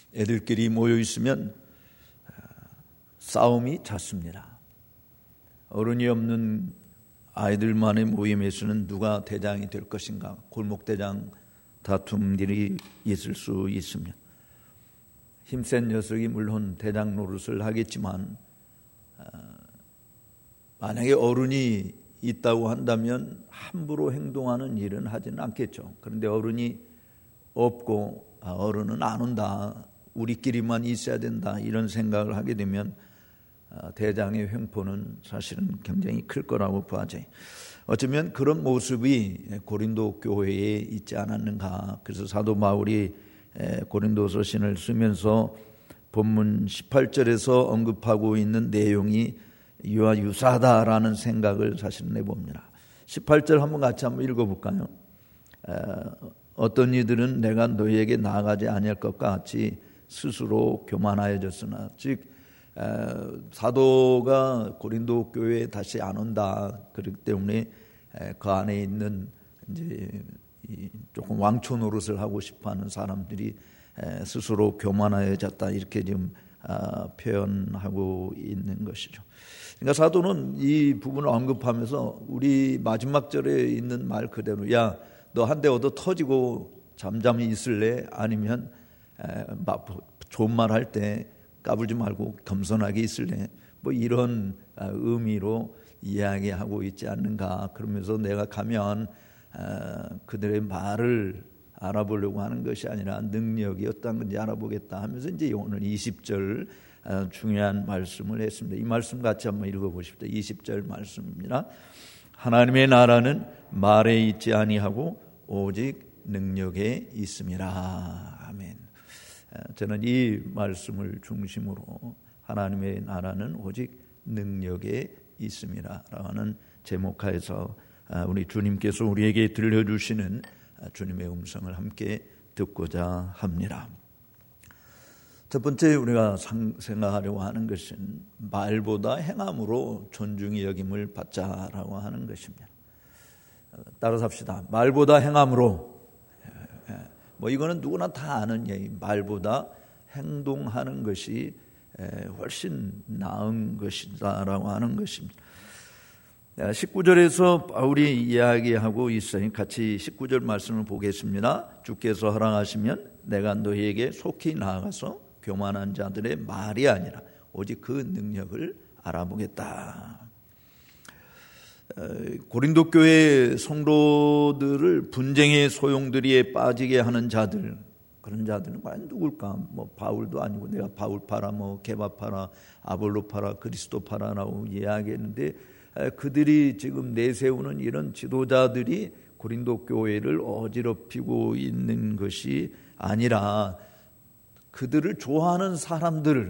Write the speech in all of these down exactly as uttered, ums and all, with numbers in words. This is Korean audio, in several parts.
애들끼리 모여 있으면 싸움이 잦습니다. 어른이 없는 아이들만의 모임에서는 누가 대장이 될 것인가 골목대장 다툼들이 있을 수 있습니다. 힘센 녀석이 물론 대장 노릇을 하겠지만 만약에 어른이 있다고 한다면 함부로 행동하는 일은 하지는 않겠죠. 그런데 어른이 없고 어른은 안 온다, 우리끼리만 있어야 된다, 이런 생각을 하게 되면 대장의 횡포는 사실은 굉장히 클 거라고 봐져요. 어쩌면 그런 모습이 고린도 교회에 있지 않았는가. 그래서 사도 바울이 고린도서 신을 쓰면서 본문 십팔 절에서 언급하고 있는 내용이 이와 유사하다라는 생각을 사실은 내봅니다. 십팔 절 한번 같이 한번 읽어볼까요? 어떤 이들은 내가 너희에게 나아가지 아니할 것과 같이 스스로 교만하여졌으나, 즉 사도가 고린도 교회에 다시 안 온다, 그렇기 때문에 그 안에 있는 이제 조금 왕초 노릇을 하고 싶어하는 사람들이 스스로 교만하여졌다, 이렇게 지금 표현하고 있는 것이죠. 그러니까 사도는 이 부분을 언급하면서 우리 마지막 절에 있는 말 그대로, 야, 너 한 대 얻어 터지고 잠잠히 있을래? 아니면 좋은 말 할 때 까불지 말고 겸손하게 있을래? 뭐 이런 의미로 이야기하고 있지 않는가. 그러면서 내가 가면 그들의 말을 알아보려고 하는 것이 아니라 능력이 어떤 건지 알아보겠다 하면서 이제 오늘 이십 절 중요한 말씀을 했습니다. 이 말씀 같이 한번 읽어보십시오. 이십 절 말씀입니다. 하나님의 나라는 말에 있지 아니하고 오직 능력에 있음이라. 아멘. 저는 이 말씀을 중심으로 하나님의 나라는 오직 능력에 있음이라라는 제목하에서 우리 주님께서 우리에게 들려주시는 주님의 음성을 함께 듣고자 합니다. 첫 번째 우리가 생각하려고 하는 것은 말보다 행함으로 존중이 여김을 받자라고 하는 것입니다. 따라서 합시다. 말보다 행함으로. 뭐 이거는 누구나 다 아는 얘기. 말보다 행동하는 것이 훨씬 나은 것이다라고 하는 것입니다. 십구 절에서 바울이 이야기하고 있어요. 같이 십구 절 말씀을 보겠습니다. 주께서 허락하시면 내가 너희에게 속히 나아가서 교만한 자들의 말이 아니라 오직 그 능력을 알아보겠다. 고린도 교회 성도들을 분쟁의 소용돌이에 빠지게 하는 자들, 그런 자들은 과연 누굴까? 뭐 바울도 아니고 내가 바울 파라, 뭐 게바 파라, 아볼로 파라, 그리스도 파라라고 이야기했는데 그들이 지금 내세우는 이런 지도자들이 고린도 교회를 어지럽히고 있는 것이 아니라 그들을 좋아하는 사람들이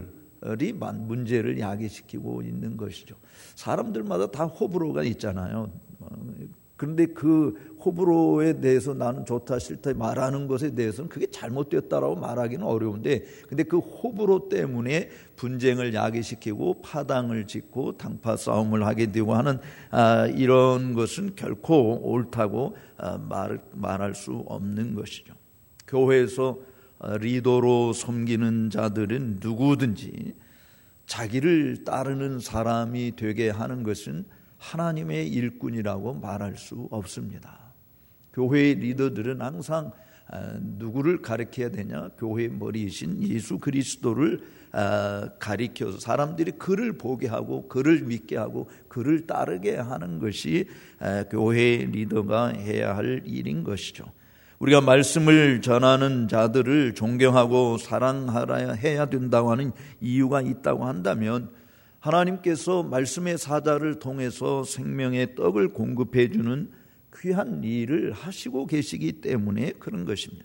문제를 야기시키고 있는 것이죠. 사람들마다 다 호불호가 있잖아요. 그런데 그 호불호에 대해서 나는 좋다 싫다 말하는 것에 대해서는 그게 잘못됐다라고 말하기는 어려운데, 근데 그 호불호 때문에 분쟁을 야기시키고 파당을 짓고 당파 싸움을 하게 되고 하는 아, 이런 것은 결코 옳다고 아, 말, 말할 수 없는 것이죠. 교회에서 리더로 섬기는 자들은 누구든지 자기를 따르는 사람이 되게 하는 것은 하나님의 일꾼이라고 말할 수 없습니다. 교회의 리더들은 항상 누구를 가리켜야 되냐? 교회의 머리이신 예수 그리스도를 가리켜서 사람들이 그를 보게 하고 그를 믿게 하고 그를 따르게 하는 것이 교회의 리더가 해야 할 일인 것이죠. 우리가 말씀을 전하는 자들을 존경하고 사랑하라 해야 된다고 하는 이유가 있다고 한다면 하나님께서 말씀의 사자를 통해서 생명의 떡을 공급해 주는 귀한 일을 하시고 계시기 때문에 그런 것입니다.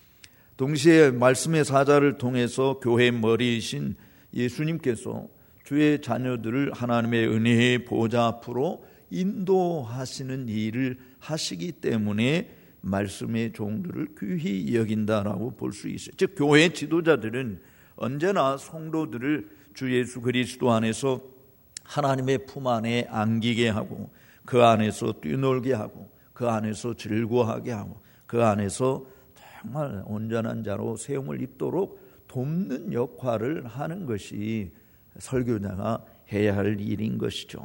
동시에 말씀의 사자를 통해서 교회의 머리이신 예수님께서 주의 자녀들을 하나님의 은혜의 보좌 앞으로 인도하시는 일을 하시기 때문에 말씀의 종들을 귀히 여긴다라고 볼 수 있어요. 즉 교회의 지도자들은 언제나 성도들을 주 예수 그리스도 안에서 하나님의 품 안에 안기게 하고 그 안에서 뛰놀게 하고 그 안에서 즐거워하게 하고 그 안에서 정말 온전한 자로 세움을 입도록 돕는 역할을 하는 것이 설교자가 해야 할 일인 것이죠.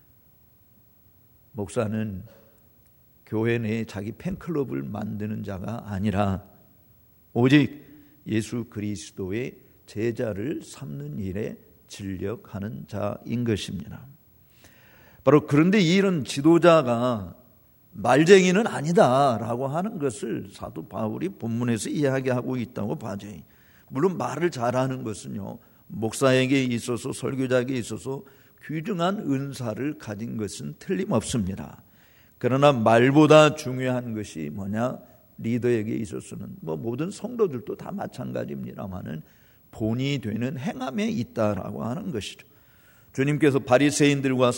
목사는 교회 내에 자기 팬클럽을 만드는 자가 아니라 오직 예수 그리스도의 제자를 삼는 일에 진력하는 자인 것입니다. 바로 그런데 이런 지도자가 말쟁이는 아니다라고 하는 것을 사도 바울이 본문에서 이야기하고 있다고 봐죠. 물론 말을 잘하는 것은요, 목사에게 있어서 설교자에게 있어서 귀중한 은사를 가진 것은 틀림없습니다. 그러나 말보다 중요한 것이 뭐냐? 리더에게 있어서는 뭐 모든 성도들도 다 마찬가지입니다만은 본이 되는 행함에 있다라고 하는 것이죠. 주님께서 바리새인들과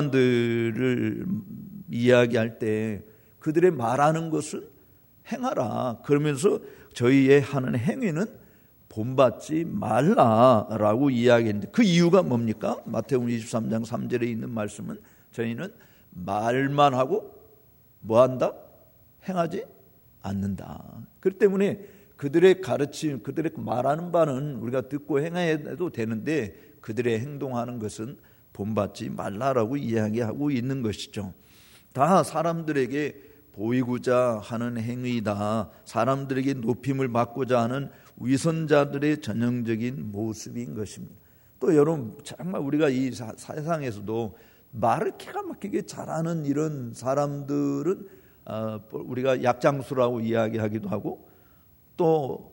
서기관들을 이야기할 때 그들의 말하는 것은 행하라, 그러면서 저희의 하는 행위는 본받지 말라라고 이야기했는데 그 이유가 뭡니까? 마태복음 이십삼 장 삼 절에 있는 말씀은 저희는 말만 하고 뭐한다? 행하지 않는다. 그렇기 때문에 그들의 가르침, 그들의 말하는 바는 우리가 듣고 행해도 되는데 그들의 행동하는 것은 본받지 말라라고 이야기하고 있는 것이죠. 다 사람들에게 보이고자 하는 행위다. 사람들에게 높임을 받고자 하는 위선자들의 전형적인 모습인 것입니다. 또 여러분, 정말 우리가 이 세상에서도 말을 기가 막히게 잘하는 이런 사람들은 우리가 약장수라고 이야기하기도 하고, 또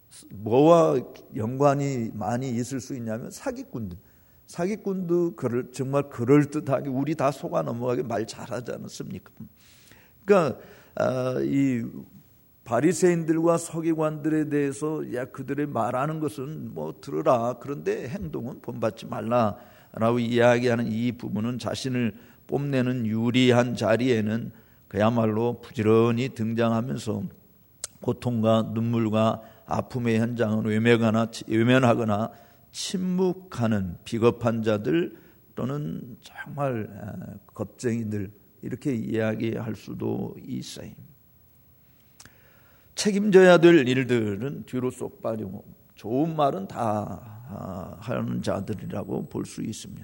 뭐와 연관이 많이 있을 수 있냐면 사기꾼들. 사기꾼도 그럴, 정말 그럴듯하게 우리 다 속아 넘어가게 말 잘하지 않습니까? 그러니까 이 바리새인들과 서기관들에 대해서 야 그들의 말하는 것은 뭐 들으라, 그런데 행동은 본받지 말라라고 이야기하는 이 부분은 자신을 뽐내는 유리한 자리에는 그야말로 부지런히 등장하면서 고통과 눈물과 아픔의 현장은 외면하거나, 외면하거나 침묵하는 비겁한 자들 또는 정말 겁쟁이들, 이렇게 이야기할 수도 있어요. 책임져야 될 일들은 뒤로 쏙 빠지고 좋은 말은 다 하는 자들이라고 볼 수 있습니다.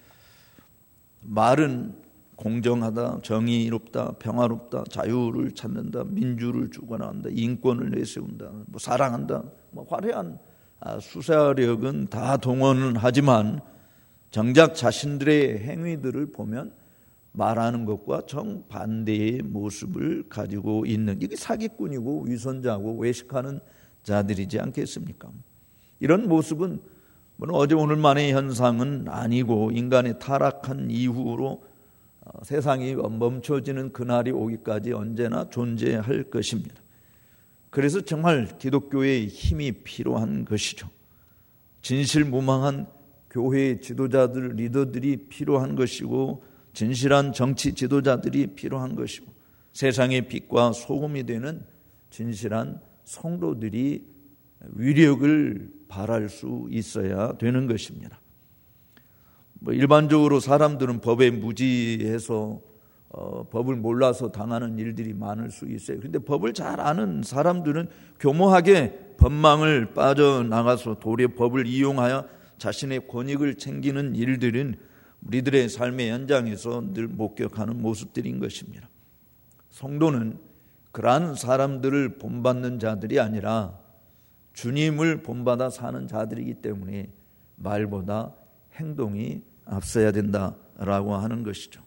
말은 공정하다, 정의롭다, 평화롭다, 자유를 찾는다, 민주를 주관한다, 인권을 내세운다, 뭐 사랑한다, 뭐 화려한 수사력은 다 동원을 하지만 정작 자신들의 행위들을 보면 말하는 것과 정반대의 모습을 가지고 있는, 이게 사기꾼이고 위선자고 외식하는 자들이지 않겠습니까? 이런 모습은 어제 오늘만의 현상은 아니고 인간의 타락한 이후로 세상이 멈춰지는 그날이 오기까지 언제나 존재할 것입니다. 그래서 정말 기독교의 힘이 필요한 것이죠. 진실무망한 교회의 지도자들, 리더들이 필요한 것이고, 진실한 정치 지도자들이 필요한 것이고, 세상의 빛과 소금이 되는 진실한 성도들이 위력을 발할 수 있어야 되는 것입니다. 뭐 일반적으로 사람들은 법에 무지해서 어, 법을 몰라서 당하는 일들이 많을 수 있어요. 그런데 법을 잘 아는 사람들은 교모하게 법망을 빠져나가서 도리어 법을 이용하여 자신의 권익을 챙기는 일들은 우리들의 삶의 현장에서 늘 목격하는 모습들인 것입니다. 성도는 그러한 사람들을 본받는 자들이 아니라 주님을 본받아 사는 자들이기 때문에 말보다 행동이 앞서야 된다라고 하는 것이죠.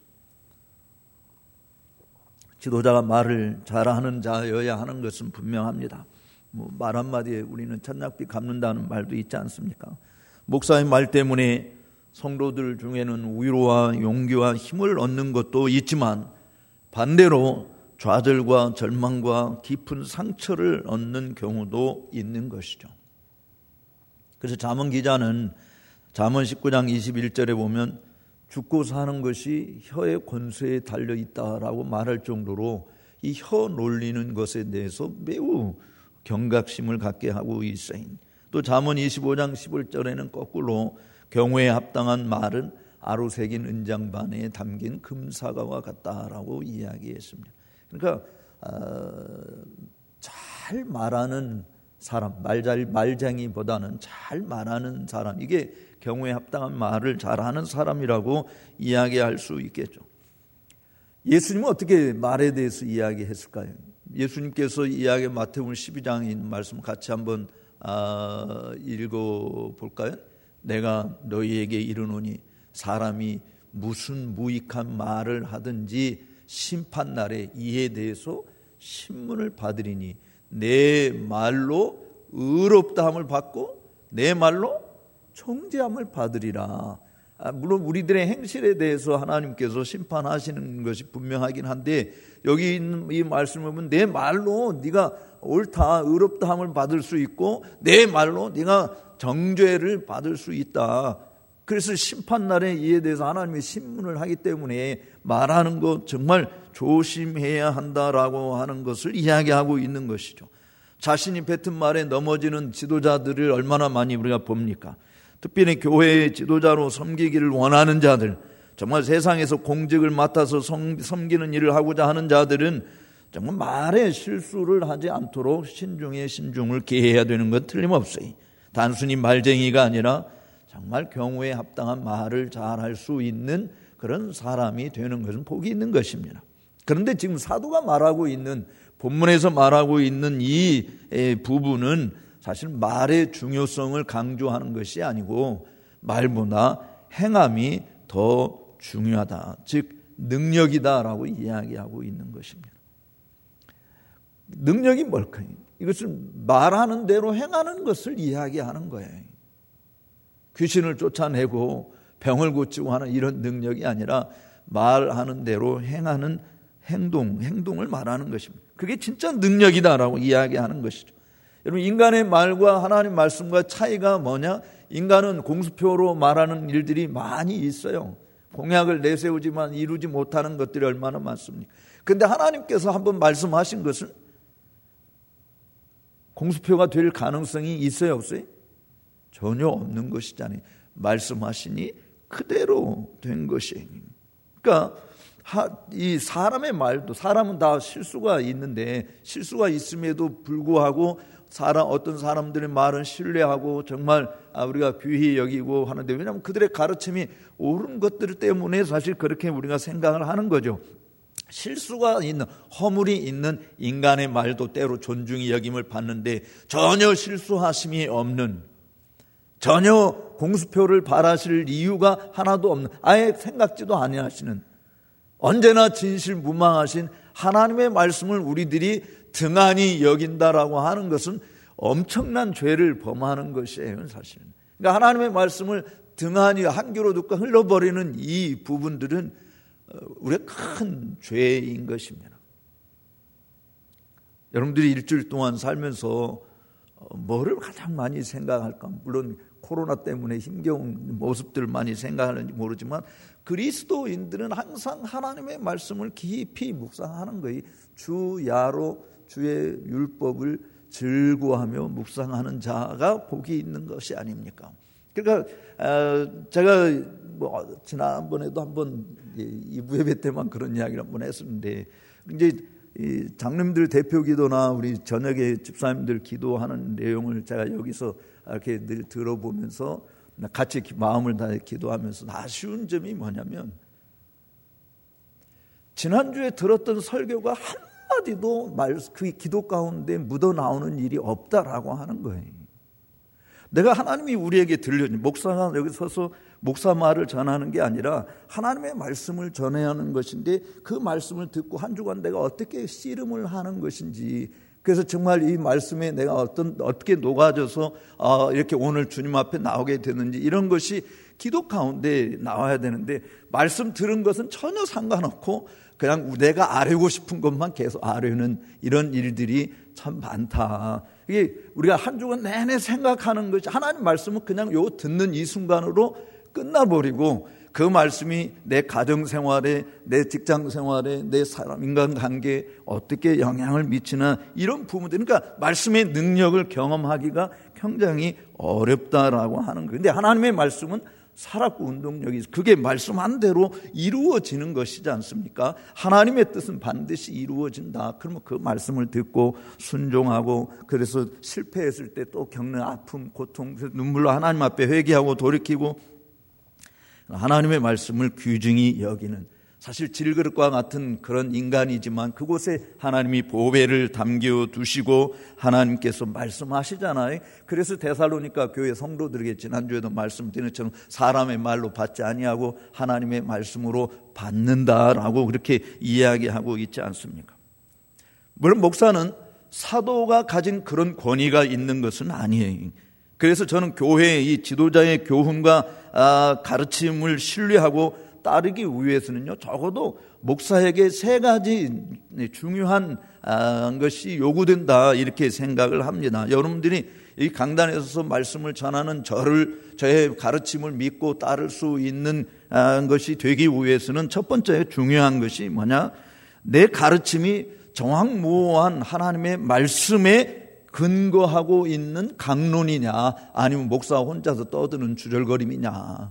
지도자가 말을 잘하는 자여야 하는 것은 분명합니다. 뭐 말 한마디에 우리는 천냥빚 갚는다는 말도 있지 않습니까? 목사의 말 때문에 성도들 중에는 위로와 용기와 힘을 얻는 것도 있지만 반대로 좌절과 절망과 깊은 상처를 얻는 경우도 있는 것이죠. 그래서 잠언 기자는 잠언 십구 장 이십일 절에 보면 죽고 사는 것이 혀의 권세에 달려있다라고 말할 정도로 이 혀 놀리는 것에 대해서 매우 경각심을 갖게 하고 있어요. 또 잠언 이십오 장 십일 절에는 거꾸로 경우에 합당한 말은 아로새긴 은장반에 담긴 금사과와 같다라고 이야기했습니다. 그러니까 어, 잘 말하는 사람, 말잘, 말쟁이보다는 잘 말하는 사람, 이게 경우에 합당한 말을 잘하는 사람이라고 이야기할 수 있겠죠. 예수님은 어떻게 말에 대해서 이야기했을까요? 예수님께서 이야기 마태복음 십이 장에 있는 말씀 같이 한번 아, 읽어볼까요? 내가 너희에게 이르노니 사람이 무슨 무익한 말을 하든지 심판날에 이에 대해서 신문을 받으리니 내 말로 의롭다함을 받고 내 말로 정죄함을 받으리라. 아, 물론 우리들의 행실에 대해서 하나님께서 심판하시는 것이 분명하긴 한데 여기 있는 이 말씀을 보면 내 말로 네가 옳다 의롭다함을 받을 수 있고 내 말로 네가 정죄를 받을 수 있다. 그래서 심판날에 이에 대해서 하나님이 신문을 하기 때문에 말하는 것 정말 조심해야 한다라고 하는 것을 이야기하고 있는 것이죠. 자신이 뱉은 말에 넘어지는 지도자들을 얼마나 많이 우리가 봅니까? 특별히 교회의 지도자로 섬기기를 원하는 자들, 정말 세상에서 공직을 맡아서 섬기는 일을 하고자 하는 자들은 정말 말에 실수를 하지 않도록 신중에 신중을 기해야 되는 것 틀림없어요. 단순히 말쟁이가 아니라 정말 경우에 합당한 말을 잘할 수 있는 그런 사람이 되는 것은 복이 있는 것입니다. 그런데 지금 사도가 말하고 있는, 본문에서 말하고 있는 이 부분은 사실 말의 중요성을 강조하는 것이 아니고 말보다 행함이 더 중요하다, 즉 능력이다라고 이야기하고 있는 것입니다. 능력이 뭘까요? 이것은 말하는 대로 행하는 것을 이야기하는 거예요. 귀신을 쫓아내고 병을 고치고 하는 이런 능력이 아니라 말하는 대로 행하는 행동, 행동을 말하는 것입니다. 그게 진짜 능력이다라고 이야기하는 것이죠. 여러분, 인간의 말과 하나님 말씀과 차이가 뭐냐? 인간은 공수표로 말하는 일들이 많이 있어요. 공약을 내세우지만 이루지 못하는 것들이 얼마나 많습니까? 그런데 하나님께서 한번 말씀하신 것은 공수표가 될 가능성이 있어요, 없어요? 전혀 없는 것이잖아요. 말씀하시니 그대로 된 것이에요. 그러니까 이 사람의 말도, 사람은 다 실수가 있는데 실수가 있음에도 불구하고 사람, 어떤 사람들의 말은 신뢰하고 정말 우리가 귀히 여기고 하는데, 왜냐하면 그들의 가르침이 옳은 것들 때문에 사실 그렇게 우리가 생각을 하는 거죠. 실수가 있는, 허물이 있는 인간의 말도 때로 존중이 여김을 받는데 전혀 실수하심이 없는, 전혀 공수표를 바라실 이유가 하나도 없는, 아예 생각지도 아니하시는, 언제나 진실무망하신 하나님의 말씀을 우리들이 등한히 여긴다라고 하는 것은 엄청난 죄를 범하는 것이에요, 사실은. 그러니까 하나님의 말씀을 등한히 한 귀로 듣고 흘러버리는 이 부분들은 우리의 큰 죄인 것입니다. 여러분들이 일주일 동안 살면서 뭐를 가장 많이 생각할까? 물론 코로나 때문에 힘겨운 모습들을 많이 생각하는지 모르지만 그리스도인들은 항상 하나님의 말씀을 깊이 묵상하는 거예요. 주야로 주의 율법을 즐거워하며 묵상하는 자가 복이 있는 것이 아닙니까? 그러니까 제가 뭐 지난번에도 한번 이 부 예배 때만 그런 이야기를 한번 했었는데, 이제 장로님들 대표 기도나 우리 저녁에 집사님들 기도하는 내용을 제가 여기서 이렇게 늘 들어보면서 같이 마음을 다해 기도하면서 아쉬운 점이 뭐냐면, 지난주에 들었던 설교가 한마디도 말, 그 기도 가운데 묻어나오는 일이 없다라고 하는 거예요. 내가 하나님이 우리에게 들려준, 목사가 여기 서서 목사 말을 전하는 게 아니라 하나님의 말씀을 전해야 하는 것인데, 그 말씀을 듣고 한 주간 내가 어떻게 씨름을 하는 것인지, 그래서 정말 이 말씀에 내가 어떤, 어떻게 녹아져서 아, 이렇게 오늘 주님 앞에 나오게 되는지, 이런 것이 기도 가운데 나와야 되는데, 말씀 들은 것은 전혀 상관없고 그냥 내가 아뢰고 싶은 것만 계속 아뢰는 이런 일들이 참 많다. 이게 우리가 한 주간 내내 생각하는 것이, 하나님 말씀은 그냥 요 듣는 이 순간으로 끝나버리고 그 말씀이 내 가정생활에, 내 직장생활에, 내 사람 인간관계에 어떻게 영향을 미치나, 이런 부분들, 그러니까 말씀의 능력을 경험하기가 굉장히 어렵다라고 하는 거예요. 그런데 하나님의 말씀은 살았고 운동력이 있어. 그게 말씀한 대로 이루어지는 것이지 않습니까? 하나님의 뜻은 반드시 이루어진다. 그러면 그 말씀을 듣고 순종하고, 그래서 실패했을 때 또 겪는 아픔, 고통, 눈물로 하나님 앞에 회개하고 돌이키고 하나님의 말씀을 귀중히 여기는, 사실 질그릇과 같은 그런 인간이지만 그곳에 하나님이 보배를 담겨두시고 하나님께서 말씀하시잖아요. 그래서 데살로니가 교회 성도들에게 지난주에도 말씀드린 것처럼 사람의 말로 받지 아니하고 하나님의 말씀으로 받는다라고 그렇게 이야기하고 있지 않습니까? 물론 목사는 사도가 가진 그런 권위가 있는 것은 아니에요. 그래서 저는 교회의 이 지도자의 교훈과 가르침을 신뢰하고 따르기 위해서는요, 적어도 목사에게 세 가지 중요한 것이 요구된다, 이렇게 생각을 합니다. 여러분들이 이 강단에 서서 말씀을 전하는 저를, 저의 가르침을 믿고 따를 수 있는 것이 되기 위해서는 첫 번째 중요한 것이 뭐냐? 내 가르침이 정확무오한 하나님의 말씀에 근거하고 있는 강론이냐, 아니면 목사 혼자서 떠드는 주절거림이냐.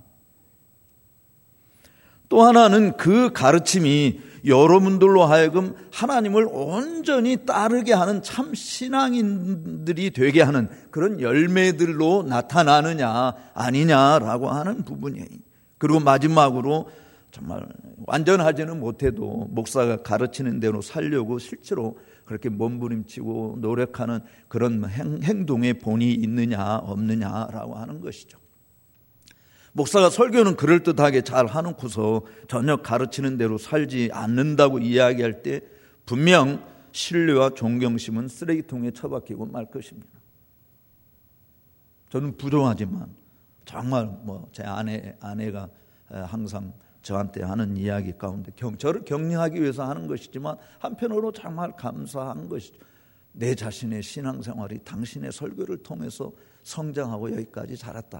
또 하나는 그 가르침이 여러분들로 하여금 하나님을 온전히 따르게 하는 참 신앙인들이 되게 하는 그런 열매들로 나타나느냐 아니냐라고 하는 부분이에요. 그리고 마지막으로 정말 완전하지는 못해도 목사가 가르치는 대로 살려고 실제로 그렇게 몸부림치고 노력하는 그런 행, 행동에 본이 있느냐 없느냐라고 하는 것이죠. 목사가 설교는 그럴듯하게 잘 하놓고서 전혀 가르치는 대로 살지 않는다고 이야기할 때 분명 신뢰와 존경심은 쓰레기통에 처박히고 말 것입니다. 저는 부정하지만 정말 뭐 제 아내, 아내가 항상 저한테 하는 이야기 가운데 경, 저를 격려하기 위해서 하는 것이지만 한편으로 정말 감사한 것이죠. 내 자신의 신앙생활이 당신의 설교를 통해서 성장하고 여기까지 자랐다.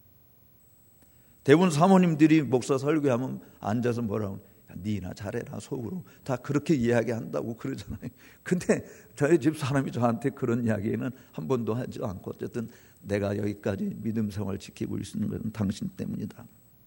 대부분 사모님들이 목사 설교하면 앉아서 뭐라고, 야, 니나 잘해라 속으로 다 그렇게 이야기한다고 그러잖아요. 근데 저희 집 사람이 저한테 그런 이야기는 한 번도 하지 않고, 어쨌든 내가 여기까지 믿음 생활 지키고 있는 것은 당신 때문이다.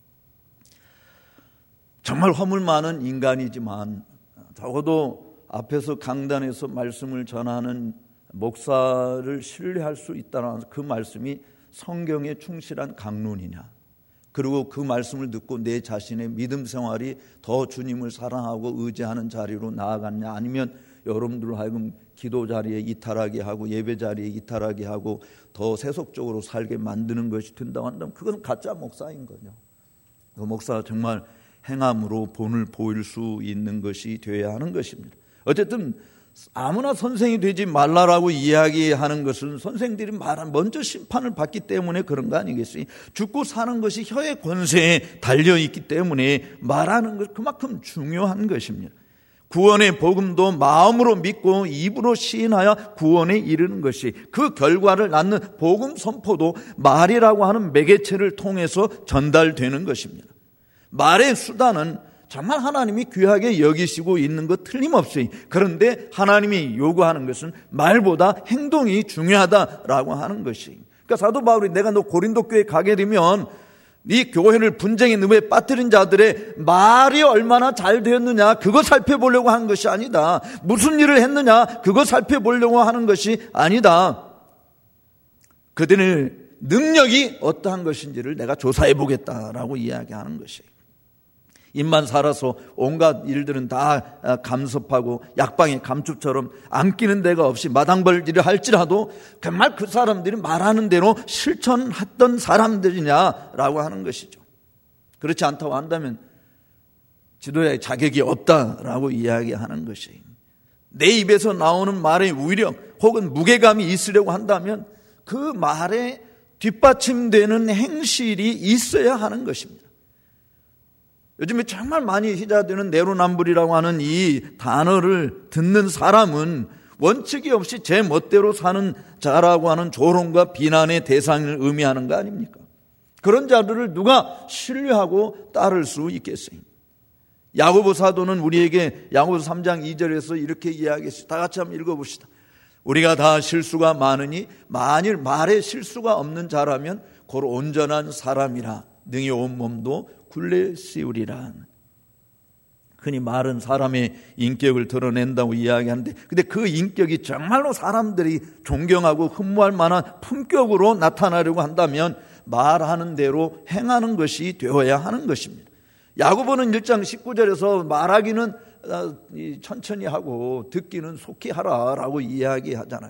정말 허물 많은 인간이지만 적어도 앞에서 강단에서 말씀을 전하는 목사를 신뢰할 수 있다는 그 말씀이 성경에 충실한 강론이냐, 그리고 그 말씀을 듣고 내 자신의 믿음 생활이 더 주님을 사랑하고 의지하는 자리로 나아갔냐, 아니면 여러분들로 하여금 기도 자리에 이탈하게 하고 예배 자리에 이탈하게 하고 더 세속적으로 살게 만드는 것이 된다고 한다면 그건 가짜 목사인 거죠. 그 목사가 정말 행함으로 본을 보일 수 있는 것이 되어야 하는 것입니다. 어쨌든 아무나 선생이 되지 말라라고 이야기하는 것은 선생들이 말한 먼저 심판을 받기 때문에 그런 거 아니겠어요? 죽고 사는 것이 혀의 권세에 달려있기 때문에 말하는 것 그만큼 중요한 것입니다. 구원의 복음도 마음으로 믿고 입으로 시인하여 구원에 이르는 것이, 그 결과를 낳는 복음 선포도 말이라고 하는 매개체를 통해서 전달되는 것입니다. 말의 수단은 정말 하나님이 귀하게 여기시고 있는 것 틀림없이, 그런데 하나님이 요구하는 것은 말보다 행동이 중요하다라고 하는 것이, 그러니까 사도 바울이 내가 너 고린도 교회에 가게 되면 네 교회를 분쟁의 늪에 빠뜨린 자들의 말이 얼마나 잘 되었느냐 그거 살펴보려고 하는 것이 아니다. 무슨 일을 했느냐 그거 살펴보려고 하는 것이 아니다. 그들의 능력이 어떠한 것인지를 내가 조사해 보겠다라고 이야기하는 것이에요. 입만 살아서 온갖 일들은 다 감섭하고 약방의 감축처럼 안 끼는 데가 없이 마당벌질을 할지라도 정말 그 사람들이 말하는 대로 실천했던 사람들이냐라고 하는 것이죠. 그렇지 않다고 한다면 지도자의 자격이 없다라고 이야기하는 것이에요. 내 입에서 나오는 말의 위력 혹은 무게감이 있으려고 한다면 그 말에 뒷받침되는 행실이 있어야 하는 것입니다. 요즘에 정말 많이 희자되는 내로남불이라고 하는 이 단어를 듣는 사람은 원칙이 없이 제 멋대로 사는 자라고 하는 조롱과 비난의 대상을 의미하는 거 아닙니까? 그런 자들을 누가 신뢰하고 따를 수 있겠어요? 야고보 사도는 우리에게 야고보서 삼 장 이 절에서 이렇게 이야기했어요. 다 같이 한번 읽어봅시다. 우리가 다 실수가 많으니 만일 말에 실수가 없는 자라면 고로 온전한 사람이라 능히 온 몸도 굴레 씌우리라. 흔히 말은 사람의 인격을 드러낸다고 이야기하는데, 근데 그 인격이 정말로 사람들이 존경하고 흠모할 만한 품격으로 나타나려고 한다면 말하는 대로 행하는 것이 되어야 하는 것입니다. 야고보는 일 장 십구 절에서 말하기는 천천히 하고 듣기는 속히 하라라고 이야기하잖아요.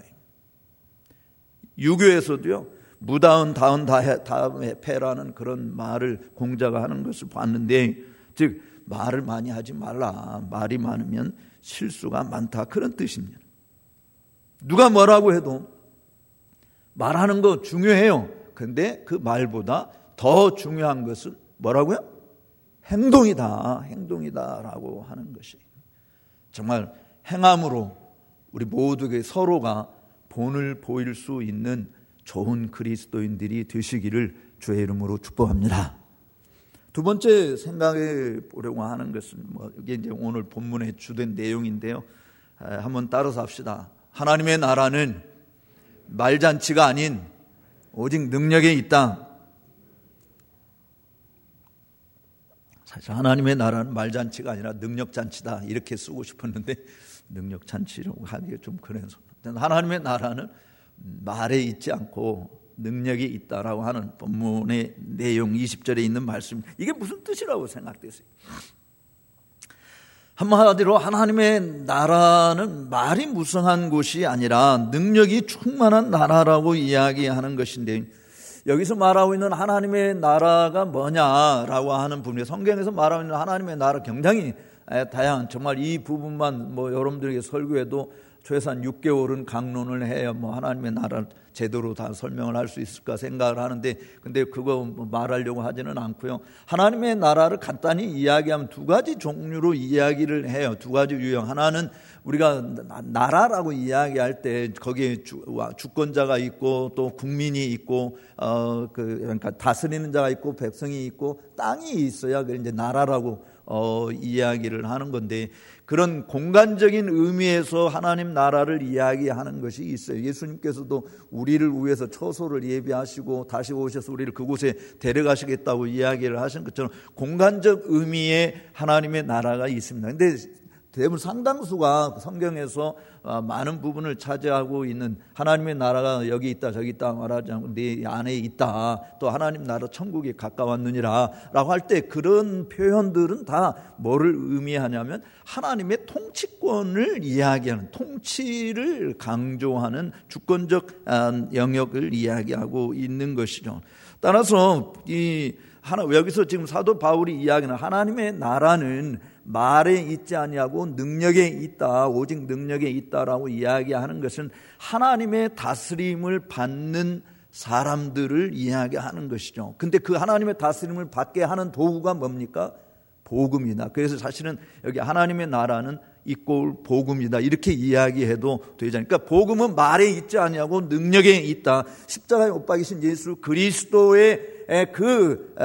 유교에서도요, 무다운 다운 다음에 패라는 그런 말을 공자가 하는 것을 봤는데, 즉 말을 많이 하지 말라. 말이 많으면 실수가 많다. 그런 뜻입니다. 누가 뭐라고 해도 말하는 거 중요해요. 근데 그 말보다 더 중요한 것은 뭐라고요? 행동이다. 행동이다라고 하는 것이. 정말 행함으로 우리 모두에게 서로가 본을 보일 수 있는 좋은 그리스도인들이 되시기를 주의 이름으로 축복합니다. 두 번째 생각해 보려고 하는 것은 뭐 이게 이제 오늘 본문의 주된 내용인데요. 한번 따라서 합시다. 하나님의 나라는 말잔치가 아닌 오직 능력에 있다. 사실 하나님의 나라는 말잔치가 아니라 능력잔치다 이렇게 쓰고 싶었는데 능력잔치라고 하기가 좀 그래서 하나님의 나라는 말에 있지 않고 능력이 있다라고 하는 본문의 내용 이십 절에 있는 말씀, 이게 무슨 뜻이라고 생각되세요? 한마디로 하나님의 나라는 말이 무성한 곳이 아니라 능력이 충만한 나라라고 이야기하는 것인데, 여기서 말하고 있는 하나님의 나라가 뭐냐라고 하는 부분이 성경에서 말하고 있는 하나님의 나라 굉장히 다양한, 정말 이 부분만 뭐 여러분들에게 설교해도 최소한 육 개월은 강론을 해야 뭐 하나님의 나라를 제대로 다 설명을 할 수 있을까 생각을 하는데, 근데 그거 말하려고 하지는 않고요. 하나님의 나라를 간단히 이야기하면 두 가지 종류로 이야기를 해요. 두 가지 유형. 하나는 우리가 나라라고 이야기할 때 거기에 주, 주권자가 있고 또 국민이 있고 어 그 그러니까 다스리는 자가 있고 백성이 있고 땅이 있어야 그게 이제 나라라고 어 이야기를 하는 건데, 그런 공간적인 의미에서 하나님 나라를 이야기하는 것이 있어요. 예수님께서도 우리를 위해서 처소를 예비하시고 다시 오셔서 우리를 그곳에 데려가시겠다고 이야기를 하신 것처럼 공간적 의미의 하나님의 나라가 있습니다. 근데 대부분 상당수가 성경에서 많은 부분을 차지하고 있는 하나님의 나라가 여기 있다 저기 있다 말하지 않고 네 안에 있다, 또 하나님 나라 천국이 가까웠느니라 라고 할 때 그런 표현들은 다 뭐를 의미하냐면 하나님의 통치권을 이야기하는, 통치를 강조하는 주권적 영역을 이야기하고 있는 것이죠. 따라서 이 하나 여기서 지금 사도 바울이 이야기하는 하나님의 나라는 말에 있지 아니하고 능력에 있다, 오직 능력에 있다라고 이야기하는 것은 하나님의 다스림을 받는 사람들을 이야기하는 것이죠. 근데 그 하나님의 다스림을 받게 하는 도구가 뭡니까? 복음이다. 그래서 사실은 여기 하나님의 나라는 이꼴 복음이다 이렇게 이야기해도 되잖아요. 그러니까 복음은 말에 있지 아니하고 능력에 있다. 십자가에 못 박이신 예수 그리스도의 그,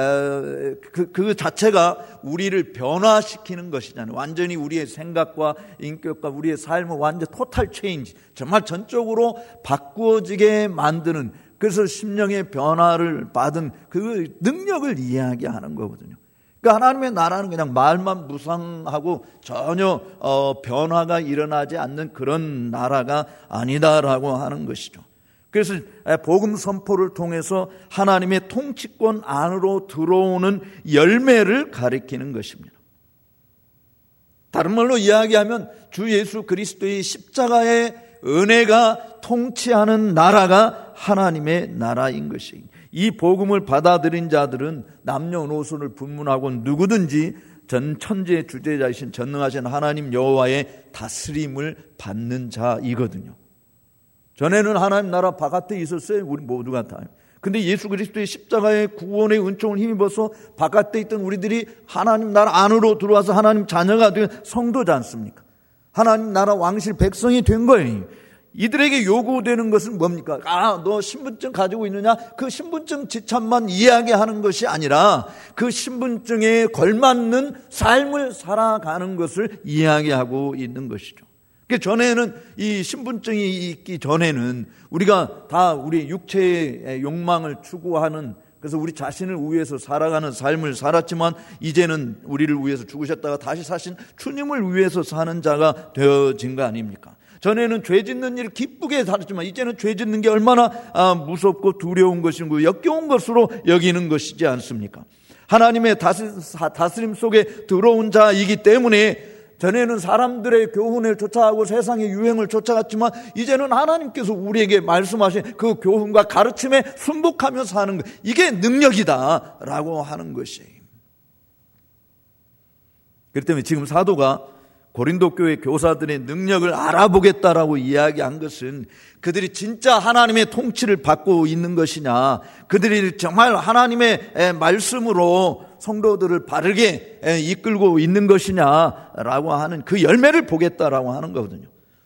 그, 그 자체가 우리를 변화시키는 것이잖아요. 완전히 우리의 생각과 인격과 우리의 삶을 완전 토탈 체인지, 정말 전적으로 바꾸어지게 만드는, 그래서 심령의 변화를 받은 그 능력을 이야기하는 거거든요. 그러니까 하나님의 나라는 그냥 말만 무상하고 전혀 어, 변화가 일어나지 않는 그런 나라가 아니다라고 하는 것이죠. 그래서 복음 선포를 통해서 하나님의 통치권 안으로 들어오는 열매를 가리키는 것입니다. 다른 말로 이야기하면 주 예수 그리스도의 십자가의 은혜가 통치하는 나라가 하나님의 나라인 것입니다. 이 복음을 받아들인 자들은 남녀노소를 분문하고 누구든지 전 천지의 주재자이신 전능하신 하나님 여호와의 다스림을 받는 자이거든요. 전에는 하나님 나라 바깥에 있었어요. 우리 모두가 다. 근데 예수 그리스도의 십자가의 구원의 은총을 힘입어서 바깥에 있던 우리들이 하나님 나라 안으로 들어와서 하나님 자녀가 된 성도지 않습니까? 하나님 나라 왕실 백성이 된 거예요. 이들에게 요구되는 것은 뭡니까? 아, 너 신분증 가지고 있느냐? 그 신분증 지참만 이야기하는 것이 아니라 그 신분증에 걸맞는 삶을 살아가는 것을 이야기하고 있는 것이죠. 그 전에는 이 신분증이 있기 전에는 우리가 다 우리 육체의 욕망을 추구하는 그래서 우리 자신을 위해서 살아가는 삶을 살았지만 이제는 우리를 위해서 죽으셨다가 다시 사신 주님을 위해서 사는 자가 되어진 거 아닙니까? 전에는 죄 짓는 일을 기쁘게 살았지만 이제는 죄 짓는 게 얼마나 무섭고 두려운 것이고 역겨운 것으로 여기는 것이지 않습니까? 하나님의 다스림 속에 들어온 자이기 때문에 전에는 사람들의 교훈을 쫓아가고 세상의 유행을 쫓아갔지만 이제는 하나님께서 우리에게 말씀하신 그 교훈과 가르침에 순복하며 사는 것, 이게 능력이다라고 하는 것이에요. 그렇기 때문에 지금 사도가 고린도 교회 교사들의 능력을 알아보겠다라고 이야기한 것은 그들이 진짜 하나님의 통치를 받고 있는 것이냐, 그들이 정말 하나님의 말씀으로 성도들을 바르게 이끌고 있는 것이냐라고 하는 그 열매를 보겠다라고 하는 거거든요.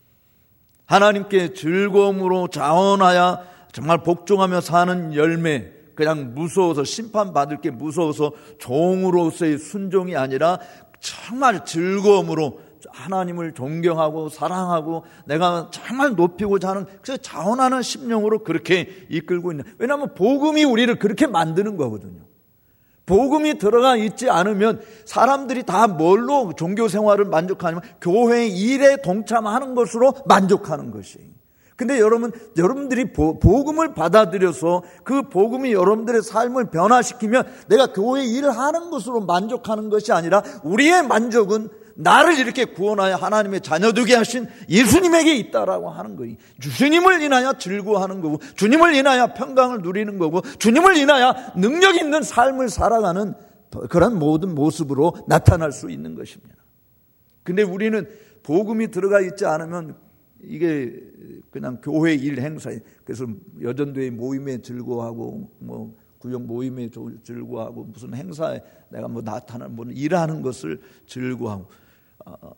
하나님께 즐거움으로 자원하여 정말 복종하며 사는 열매, 그냥 무서워서 심판받을 게 무서워서 종으로서의 순종이 아니라 정말 즐거움으로 하나님을 존경하고 사랑하고 내가 정말 높이고자 하는, 그래서 자원하는 심령으로 그렇게 이끌고 있는, 왜냐하면 복음이 우리를 그렇게 만드는 거거든요. 복음이 들어가 있지 않으면 사람들이 다 뭘로 종교 생활을 만족하냐면 교회의 일에 동참하는 것으로 만족하는 것이에요. 근데 여러분, 여러분들이 복음을 받아들여서 그 복음이 여러분들의 삶을 변화시키면 내가 교회 일을 하는 것으로 만족하는 것이 아니라 우리의 만족은 나를 이렇게 구원하여 하나님의 자녀 되게 하신 예수님에게 있다라고 하는 거예요. 주님을 인하여 즐거워하는 거고, 주님을 인하여 평강을 누리는 거고, 주님을 인하여 능력 있는 삶을 살아가는 그런 모든 모습으로 나타날 수 있는 것입니다. 근데 우리는 복음이 들어가 있지 않으면 이게 그냥 교회 일 행사예요. 그래서 여전도의 모임에 즐거워하고 뭐 구역 모임에 즐거워하고 무슨 행사에 내가 뭐 나타나 뭐 일하는 것을 즐거워하고, 어,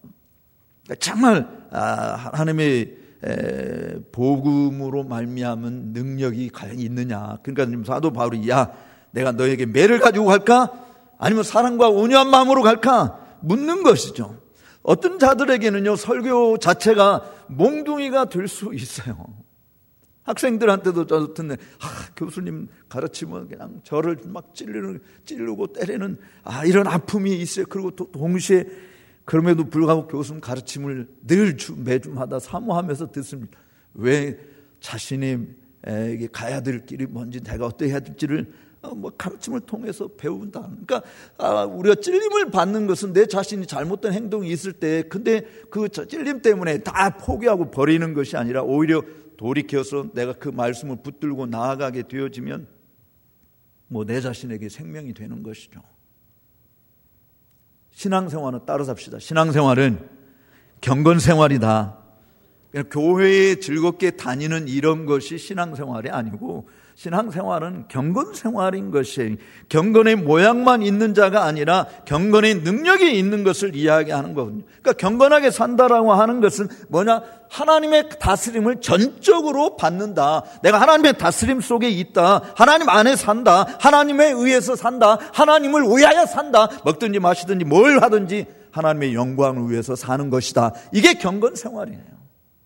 정말 아, 하나님의 에, 복음으로 말미암은 능력이 과연 있느냐. 그러니까 사도 바울이 야 내가 너에게 매를 가지고 갈까? 아니면 사랑과 온유한 마음으로 갈까? 묻는 것이죠. 어떤 자들에게는요 설교 자체가 몽둥이가 될 수 있어요. 학생들한테도 저도 듣네. 아, 교수님 가르치면 그냥 저를 막 찌르는, 찌르고 때리는, 아, 이런 아픔이 있어요. 그리고 또 동시에 그럼에도 불구하고 교수님 가르침을 늘 주, 매주마다 사모하면서 듣습니다. 왜 자신에게 가야 될 길이 뭔지, 내가 어떻게 해야 될지를 뭐 가르침을 통해서 배운다. 그러니까 아, 우리가 찔림을 받는 것은 내 자신이 잘못된 행동이 있을 때, 근데 그 찔림 때문에 다 포기하고 버리는 것이 아니라 오히려 돌이켜서 내가 그 말씀을 붙들고 나아가게 되어지면 뭐 내 자신에게 생명이 되는 것이죠. 신앙생활은 따로 삽시다. 신앙생활은 경건생활이다. 그냥 교회에 즐겁게 다니는 이런 것이 신앙생활이 아니고, 신앙생활은 경건생활인 것이에요. 경건의 모양만 있는 자가 아니라 경건의 능력이 있는 것을 이야기하는 거거든요. 그러니까 경건하게 산다라고 하는 것은 뭐냐? 하나님의 다스림을 전적으로 받는다. 내가 하나님의 다스림 속에 있다. 하나님 안에 산다. 하나님에 의해서 산다. 하나님을 위하여 산다. 먹든지 마시든지 뭘 하든지 하나님의 영광을 위해서 사는 것이다. 이게 경건생활이에요.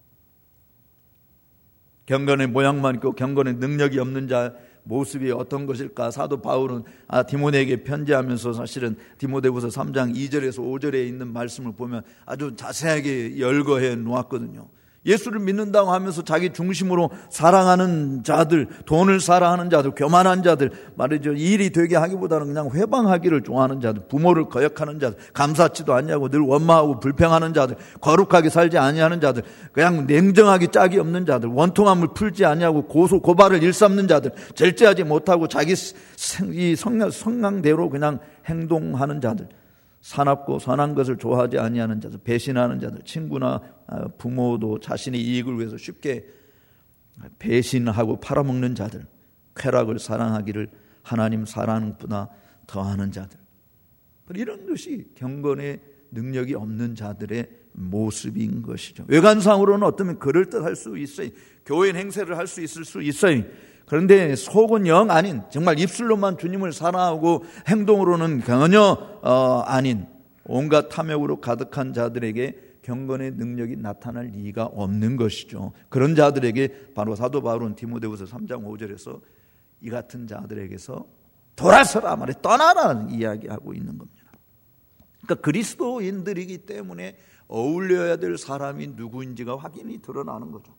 경건의 모양만 있고 경건의 능력이 없는 자 모습이 어떤 것일까? 사도 바울은 아, 디모데에게 편지하면서 사실은 디모데후서 삼 장 이 절에서 오 절에 있는 말씀을 보면 아주 자세하게 열거해 놓았거든요. 예수를 믿는다고 하면서 자기 중심으로 사랑하는 자들, 돈을 사랑하는 자들, 교만한 자들, 말이죠. 일이 되게 하기보다는 그냥 회방하기를 좋아하는 자들, 부모를 거역하는 자들, 감사치도 않냐고 늘 원망하고 불평하는 자들, 거룩하게 살지 아니하는 자들, 그냥 냉정하기 짝이 없는 자들, 원통함을 풀지 아니하고 고소 고발을 일삼는 자들, 절제하지 못하고 자기 성향, 성향대로 그냥 행동하는 자들, 사납고 선한 것을 좋아하지 아니하는 자들, 배신하는 자들, 친구나 부모도 자신의 이익을 위해서 쉽게 배신하고 팔아먹는 자들, 쾌락을 사랑하기를 하나님 사랑하는 것보다 더하는 자들, 이런 것이 경건의 능력이 없는 자들의 모습인 것이죠. 외관상으로는 어쩌면 그럴듯할 수 있어요. 교인 행세를 할 수 있을 수 있어요. 그런데 속은 영 아닌, 정말 입술로만 주님을 사랑하고 행동으로는 전혀 어, 아닌 온갖 탐욕으로 가득한 자들에게 경건의 능력이 나타날 리가 없는 것이죠. 그런 자들에게 바로 사도 바울은 디모데후서 삼 장 오 절에서 이 같은 자들에게서 돌아서라 말해, 떠나라는 이야기하고 있는 겁니다. 그러니까 그리스도인들이기 때문에 어울려야 될 사람이 누구인지가 확인이 드러나는 거죠.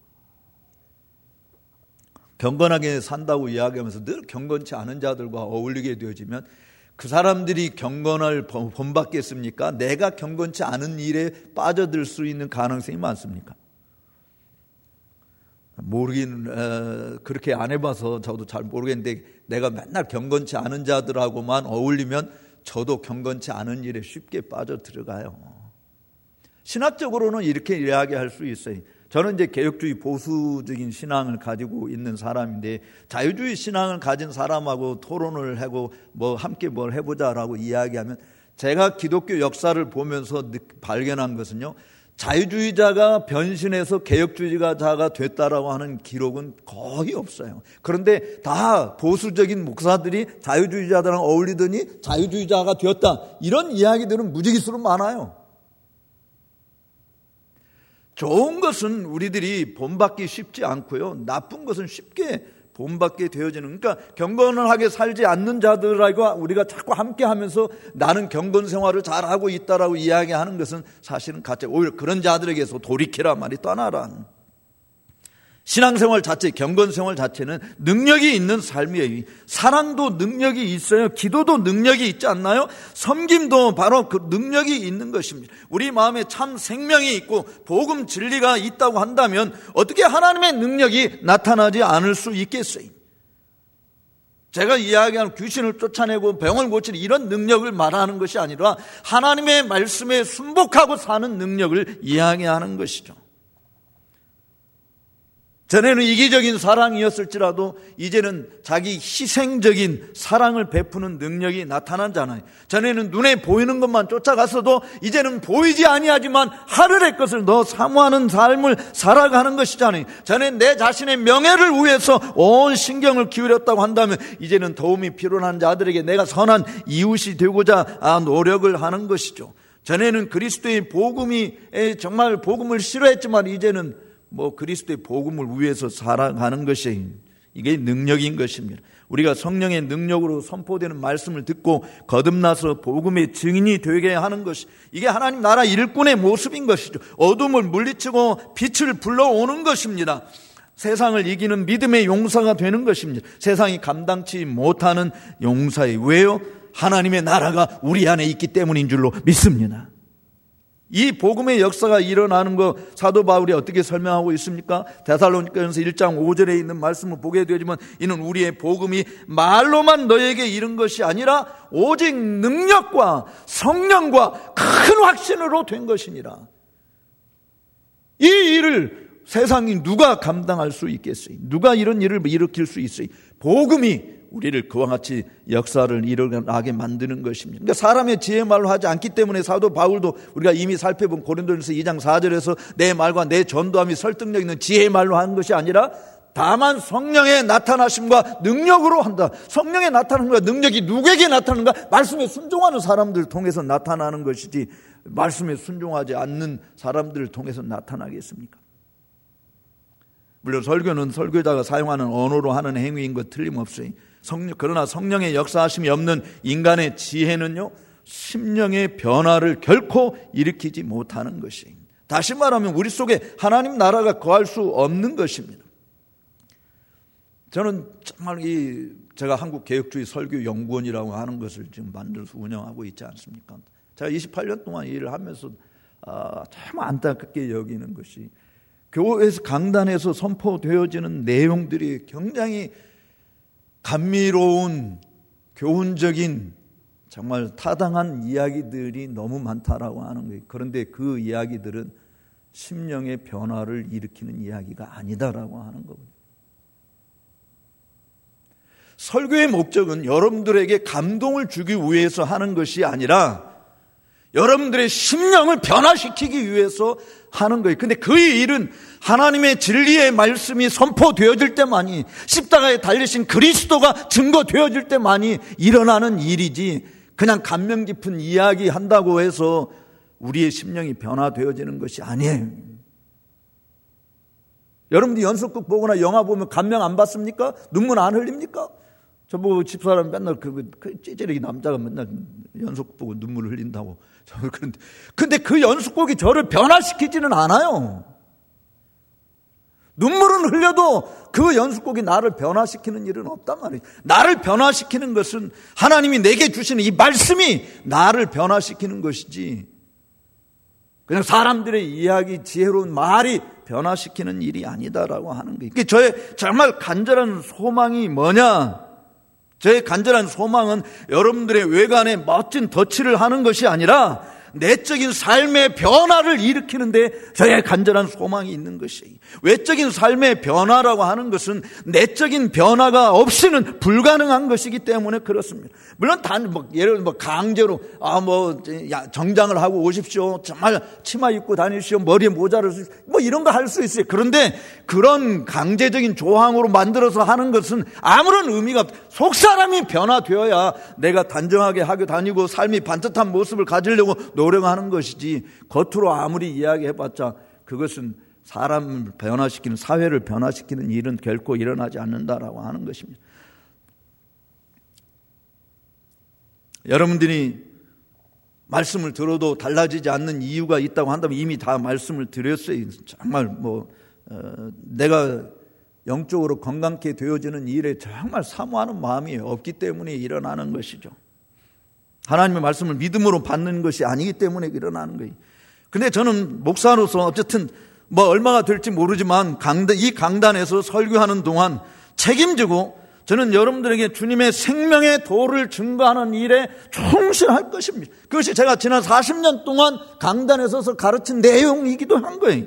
경건하게 산다고 이야기하면서 늘 경건치 않은 자들과 어울리게 되어지면 그 사람들이 경건을 본받겠습니까? 내가 경건치 않은 일에 빠져들 수 있는 가능성이 많습니까? 모르긴 에, 그렇게 안 해봐서 저도 잘 모르겠는데, 내가 맨날 경건치 않은 자들하고만 어울리면 저도 경건치 않은 일에 쉽게 빠져들어가요. 신학적으로는 이렇게 이야기할 수 있어요. 저는 이제 개혁주의 보수적인 신앙을 가지고 있는 사람인데, 자유주의 신앙을 가진 사람하고 토론을 하고 뭐 함께 뭘 해보자라고 이야기하면, 제가 기독교 역사를 보면서 발견한 것은요, 자유주의자가 변신해서 개혁주의자가 됐다라고 하는 기록은 거의 없어요. 그런데 다 보수적인 목사들이 자유주의자들랑 어울리더니 자유주의자가 되었다, 이런 이야기들은 무지기수로 많아요. 좋은 것은 우리들이 본받기 쉽지 않고요, 나쁜 것은 쉽게 본받게 되어지는, 그러니까 경건하게 살지 않는 자들과 우리가 자꾸 함께 하면서 나는 경건 생활을 잘하고 있다라고 이야기하는 것은 사실은 가짜. 오히려 그런 자들에게서 돌이키라 말이, 떠나라. 신앙생활 자체, 경건생활 자체는 능력이 있는 삶이에요. 사랑도 능력이 있어요. 기도도 능력이 있지 않나요? 섬김도 바로 그 능력이 있는 것입니다. 우리 마음에 참 생명이 있고 복음 진리가 있다고 한다면 어떻게 하나님의 능력이 나타나지 않을 수 있겠어요? 제가 이야기하는 귀신을 쫓아내고 병을 고치는 이런 능력을 말하는 것이 아니라 하나님의 말씀에 순복하고 사는 능력을 이야기하는 것이죠. 전에는 이기적인 사랑이었을지라도 이제는 자기 희생적인 사랑을 베푸는 능력이 나타나잖아요. 전에는 눈에 보이는 것만 쫓아갔어도 이제는 보이지 아니하지만 하늘의 것을 더 사모하는 삶을 살아가는 것이잖아요. 전에 내 자신의 명예를 위해서 온 신경을 기울였다고 한다면 이제는 도움이 필요한 자들에게 내가 선한 이웃이 되고자 노력을 하는 것이죠. 전에는 그리스도의 복음이 정말 복음을 싫어했지만 이제는 뭐 그리스도의 복음을 위해서 살아가는 것이, 이게 능력인 것입니다. 우리가 성령의 능력으로 선포되는 말씀을 듣고 거듭나서 복음의 증인이 되게 하는 것이, 이게 하나님 나라 일꾼의 모습인 것이죠. 어둠을 물리치고 빛을 불러오는 것입니다. 세상을 이기는 믿음의 용사가 되는 것입니다. 세상이 감당치 못하는 용사예요. 왜요? 하나님의 나라가 우리 안에 있기 때문인 줄로 믿습니다. 이 복음의 역사가 일어나는 거 사도 바울이 어떻게 설명하고 있습니까? 데살로니가전서 일 장 오 절에 있는 말씀을 보게 되지만, 이는 우리의 복음이 말로만 너에게 이른 것이 아니라 오직 능력과 성령과 큰 확신으로 된 것이니라. 이 일을 세상이 누가 감당할 수 있겠어요? 누가 이런 일을 일으킬 수 있어요? 복음이 우리를 그와 같이 역사를 일어나게 만드는 것입니다. 그러니까 사람의 지혜 말로 하지 않기 때문에 사도 바울도 우리가 이미 살펴본 고린도전서 이 장 사 절에서 내 말과 내 전도함이 설득력 있는 지혜의 말로 하는 것이 아니라 다만 성령의 나타나심과 능력으로 한다. 성령의 나타남과 능력이 누구에게 나타나는가? 말씀에 순종하는 사람들을 통해서 나타나는 것이지, 말씀에 순종하지 않는 사람들을 통해서 나타나겠습니까? 물론 설교는 설교자가 사용하는 언어로 하는 행위인 것 틀림없어요. 성령, 그러나 성령의 역사하심이 없는 인간의 지혜는요, 심령의 변화를 결코 일으키지 못하는 것이에요. 다시 말하면 우리 속에 하나님 나라가 거할 수 없는 것입니다. 저는 정말 이 제가 한국개혁주의 설교연구원이라고 하는 것을 지금 만들어서 운영하고 있지 않습니까? 제가 이십팔 년 동안 일을 하면서 아, 참 안타깝게 여기는 것이, 교회에서 강단에서 선포되어지는 내용들이 굉장히 감미로운 교훈적인 정말 타당한 이야기들이 너무 많다라고 하는 거예요. 그런데 그 이야기들은 심령의 변화를 일으키는 이야기가 아니다라고 하는 겁니다. 설교의 목적은 여러분들에게 감동을 주기 위해서 하는 것이 아니라 여러분들의 심령을 변화시키기 위해서 하는 거예요. 근데 그 일은 하나님의 진리의 말씀이 선포되어질 때만이, 십자가에 달리신 그리스도가 증거되어질 때만이 일어나는 일이지, 그냥 감명 깊은 이야기 한다고 해서 우리의 심령이 변화되어지는 것이 아니에요. 여러분들 연속극 보거나 영화 보면 감명 안 받습니까? 눈물 안 흘립니까? 저보고 집사람 맨날 그, 그 찌질이 남자가 맨날 연속 보고 눈물을 흘린다고. 그런데, 근데 그 연속곡이 저를 변화시키지는 않아요. 눈물은 흘려도 그 연습곡이 나를 변화시키는 일은 없단 말이에요. 나를 변화시키는 것은 하나님이 내게 주시는 이 말씀이 나를 변화시키는 것이지, 그냥 사람들의 이야기, 지혜로운 말이 변화시키는 일이 아니다라고 하는 거예요. 그러니까 저의 정말 간절한 소망이 뭐냐? 저의 간절한 소망은 여러분들의 외관에 멋진 덧칠을 하는 것이 아니라 내적인 삶의 변화를 일으키는데 저의 간절한 소망이 있는 것이에요. 외적인 삶의 변화라고 하는 것은 내적인 변화가 없이는 불가능한 것이기 때문에 그렇습니다. 물론 단 뭐 예를 들어 뭐 강제로 아 뭐 정장을 하고 오십시오, 정말 치마 입고 다니십시오, 머리에 모자를 쓰 뭐 이런 거 할 수 있어요. 그런데 그런 강제적인 조항으로 만들어서 하는 것은 아무런 의미가 없. 속 사람이 변화되어야 내가 단정하게 하고 다니고 삶이 반듯한 모습을 가지려고 노력하는 것이지, 겉으로 아무리 이야기해봤자 그것은 사람을 변화시키는, 사회를 변화시키는 일은 결코 일어나지 않는다라고 하는 것입니다. 여러분들이 말씀을 들어도 달라지지 않는 이유가 있다고 한다면 이미 다 말씀을 드렸어요. 정말 뭐 어, 내가 영적으로 건강케 되어지는 일에 정말 사모하는 마음이 없기 때문에 일어나는 것이죠. 하나님의 말씀을 믿음으로 받는 것이 아니기 때문에 일어나는 거예요. 근데 저는 목사로서 어쨌든 뭐 얼마가 될지 모르지만 강단, 이 강단에서 설교하는 동안 책임지고 저는 여러분들에게 주님의 생명의 도를 증거하는 일에 충실할 것입니다. 그것이 제가 지난 사십 년 동안 강단에 서서 가르친 내용이기도 한 거예요.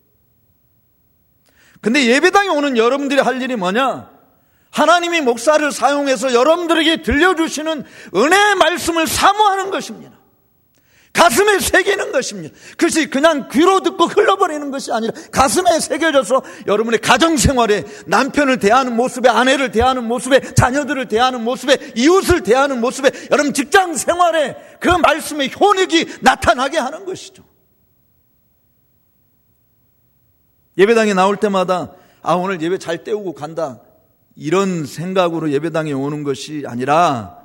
근데 예배당에 오는 여러분들이 할 일이 뭐냐? 하나님이 목사를 사용해서 여러분들에게 들려주시는 은혜의 말씀을 사모하는 것입니다. 가슴에 새기는 것입니다. 그것이 그냥 귀로 듣고 흘러버리는 것이 아니라 가슴에 새겨져서 여러분의 가정생활에 남편을 대하는 모습에, 아내를 대하는 모습에, 자녀들을 대하는 모습에, 이웃을 대하는 모습에, 여러분 직장생활에 그 말씀의 효력이 나타나게 하는 것이죠. 예배당에 나올 때마다 아 오늘 예배 잘 때우고 간다, 이런 생각으로 예배당에 오는 것이 아니라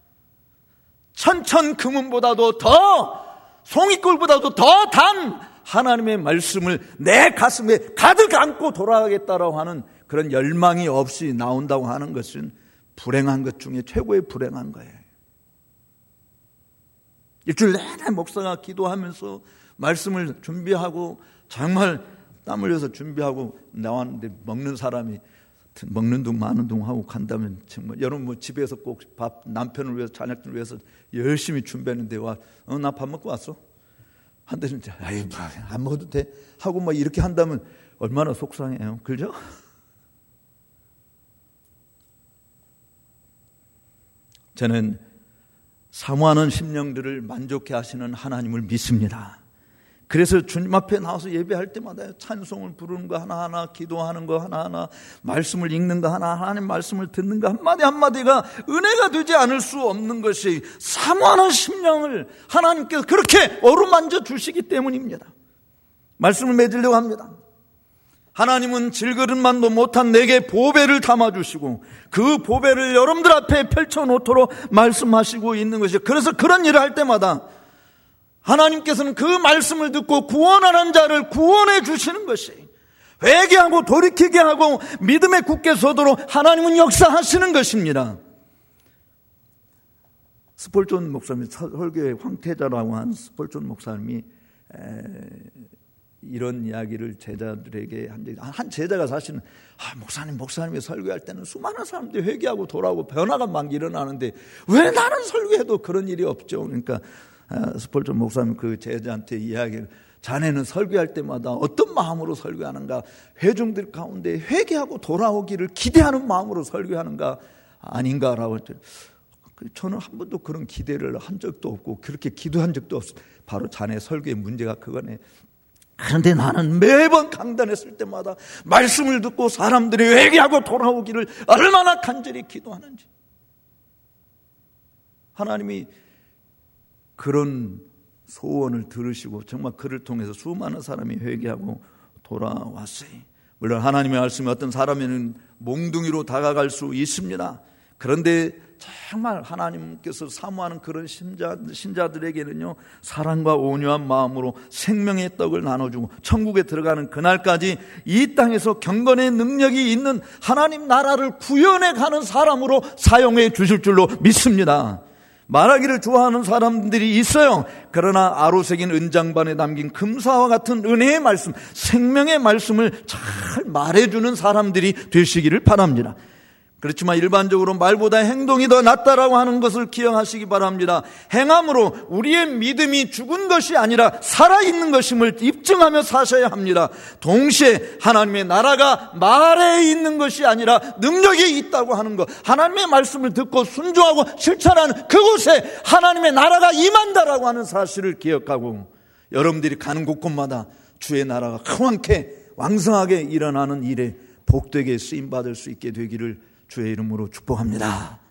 천천 금은보다도 더, 송이꿀보다도 더 단 하나님의 말씀을 내 가슴에 가득 안고 돌아가겠다라고 하는 그런 열망이 없이 나온다고 하는 것은 불행한 것 중에 최고의 불행한 거예요. 일주일 내내 목사가 기도하면서 말씀을 준비하고 정말 땀 흘려서 준비하고 나왔는데 먹는 사람이 먹는 둥 마는 둥 하고 간다면 정말 여러분 뭐 집에서 꼭 밥 남편을 위해서 자녀들을 위해서 열심히 준비했는데 와 어, 나 밥 먹고 왔어? 한대는 아이 안 먹어도 돼 하고 막 이렇게 한다면 얼마나 속상해요, 그죠? 저는 사모하는 심령들을 만족해 하시는 하나님을 믿습니다. 그래서 주님 앞에 나와서 예배할 때마다 찬송을 부르는 거 하나하나, 기도하는 거 하나하나, 말씀을 읽는 거 하나, 하나님 말씀을 듣는 거 한마디 한마디가 은혜가 되지 않을 수 없는 것이 사모하는 심령을 하나님께서 그렇게 어루만져 주시기 때문입니다. 말씀을 맺으려고 합니다. 하나님은 질그릇만도 못한 내게 보배를 담아주시고 그 보배를 여러분들 앞에 펼쳐놓도록 말씀하시고 있는 것이죠. 그래서 그런 일을 할 때마다 하나님께서는 그 말씀을 듣고 구원하는 자를 구원해 주시는 것이에요. 회개하고 돌이키게 하고 믿음에 굳게 서도록 하나님은 역사하시는 것입니다. 스폴존 목사님, 설교의 황태자라고 한 스폴존 목사님이 에, 이런 이야기를 제자들에게 한 적이, 한 제자가 사실은 아, 목사님 목사님이 설교할 때는 수많은 사람들이 회개하고 돌아오고 변화가 막 일어나는데 왜 나는 설교해도 그런 일이 없죠? 그러니까 스폴존 목사님 그 제자한테 이야기를, 자네는 설교할 때마다 어떤 마음으로 설교하는가? 회중들 가운데 회개하고 돌아오기를 기대하는 마음으로 설교하는가 아닌가라고 했더니 저는 한 번도 그런 기대를 한 적도 없고 그렇게 기도한 적도 없어. 바로 자네 설교의 문제가 그거네. 그런데 나는 매번 강단했을 때마다 말씀을 듣고 사람들이 회개하고 돌아오기를 얼마나 간절히 기도하는지. 하나님이 그런 소원을 들으시고 정말 그를 통해서 수많은 사람이 회개하고 돌아왔어요. 물론 하나님의 말씀이 어떤 사람에는 몽둥이로 다가갈 수 있습니다. 그런데 정말 하나님께서 사모하는 그런 신자, 신자들에게는요, 사랑과 온유한 마음으로 생명의 떡을 나눠주고 천국에 들어가는 그날까지 이 땅에서 경건의 능력이 있는 하나님 나라를 구현해 가는 사람으로 사용해 주실 줄로 믿습니다. 말하기를 좋아하는 사람들이 있어요. 그러나 아로새긴 은장반에 담긴 금사와 같은 은혜의 말씀, 생명의 말씀을 잘 말해주는 사람들이 되시기를 바랍니다. 그렇지만 일반적으로 말보다 행동이 더 낫다라고 하는 것을 기억하시기 바랍니다. 행함으로 우리의 믿음이 죽은 것이 아니라 살아있는 것임을 입증하며 사셔야 합니다. 동시에 하나님의 나라가 말에 있는 것이 아니라 능력이 있다고 하는 것, 하나님의 말씀을 듣고 순종하고 실천하는 그곳에 하나님의 나라가 임한다라고 하는 사실을 기억하고 여러분들이 가는 곳곳마다 주의 나라가 크게 왕성하게 일어나는 일에 복되게 쓰임받을 수 있게 되기를 주의 이름으로 축복합니다.